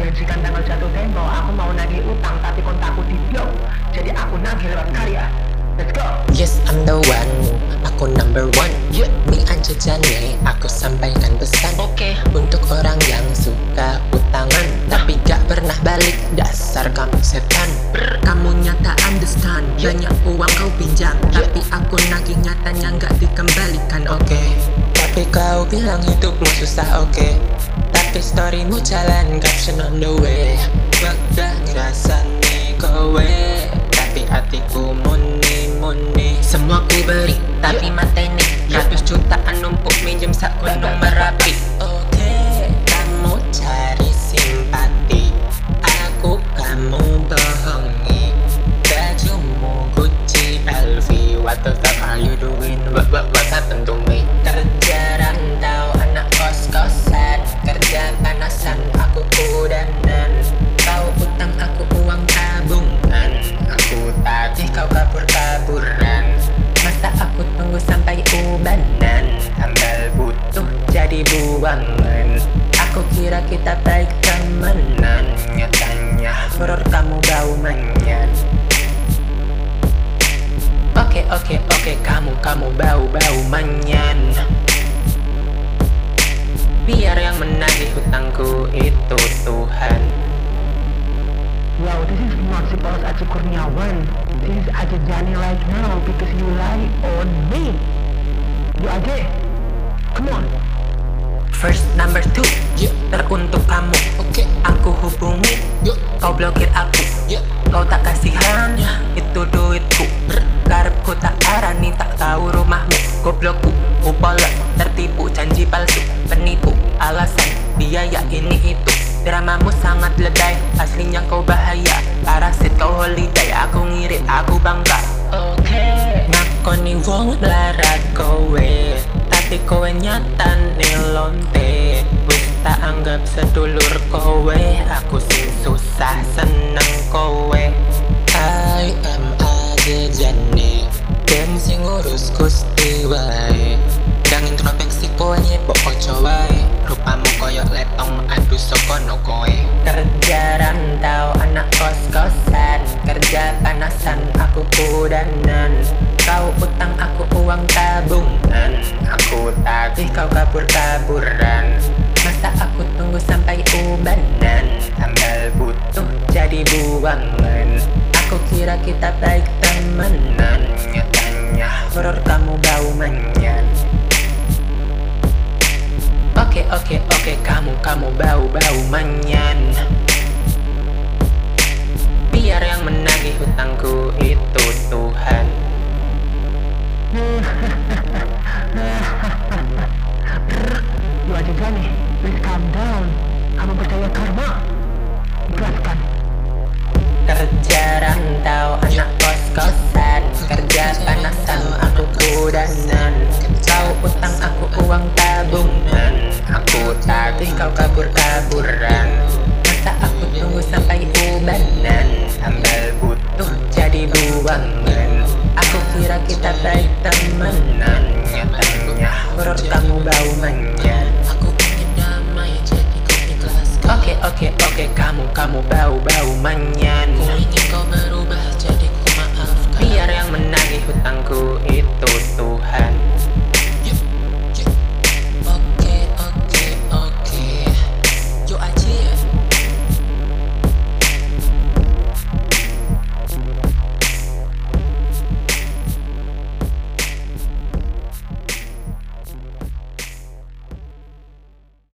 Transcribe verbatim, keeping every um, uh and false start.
menjanjikan tanggal jatuh tempo. Aku mau nagih utang tapi kontakku di blok, jadi aku nagih lewat karya. Let's go. Yes, I'm the one. Aku number one. Yeah. Mi aja jane, aku sampaikan pesan. Oke. Okay. Untuk orang yang suka utangan tapi gak pernah balik, dasar kamu setan. Brr. Kamu nyata understand. Yeah. Banyak uang kau pinjam, yeah. Tapi aku nagih nyatanya gak dikembalikan. Oke. Okay. Tapi kau bilang hidupmu susah. Oke. Okay. Tapi storymu jalan, caption on the way. Gak ngerasa nih kowe, tapi hatiku muni muni. Semua ku beri, tapi mateni ratus jutaan numpuk minjem sak gunung Merapi. Oke, kamu cari simpati, aku kamu bohongi. Bajumu Gucci, L V, what the fuck are you doing? What, what, what happened to me? Kerja rantau, anak kos-kosan, kerja panasan, aku udanan. Kau utang aku uang tabungan, aku tagih kau kabur-kaburan. Masa aku tunggu sampai ubanan, tambal butuh jadi buangan. Aku kira kita baik temenan, nyatanya horor kamu bau manyan. Oke oke oke kamu kamu bau bau manyan. Biar yang menagih hutangku itu Tuhan. Wow, this is not supposed Aji Kurniawan. This is Aji Jani right now because you lie on me. You Aji, come on. First number two, yeah. Teruntuk kamu, oke. Okay. Aku hubungi, yeah. Kau blokir aku, yeah. Kau tak kasihan, yeah. Itu duitku. Karepku tak arani, tak tahu rumahmu. Goblokku, upolek, tertipu, janji palsu, penipu, alasan, biaya ini itu. Dramamu sangat lebay, aslinya kau bahaya. Parasit kau holiday, aku ngirit, aku bangga. Oke, okay. Ngakoni wong larat kowe, tapi kowe nyata nelonte. Wis tak anggap sedulur kowe, aku sing susah seneng kowe. I am Aja Jani, dan sing ngurus Gusti wae. Ndang introspeksi kowe nyepok ojo wae. Rupamu koyok letong, aduh sokono kowe. Kerja rantau, anak kos-kosan, kerja panasan, aku kudanan. Kau utang aku uang tabungan, aku tagih kau kabur-kaburan. Masa aku tunggu sampai ubanan, tambal butuh jadi buangan. Aku kira kita baik temenan, nyatanya horor kamu bau manyan. Oke oke oke kamu kamu bau bau manyan. Biar yang menagih hutangku itu Tuhan. You Aji Jani, please calm down. Kamu percaya karma? Ikhlaskan. Kerja rantau, anak kos-kosan, kerja panasan, aku kudanan. Kau utang aku uang tabungan, aku tagih kau kabur-kaburan.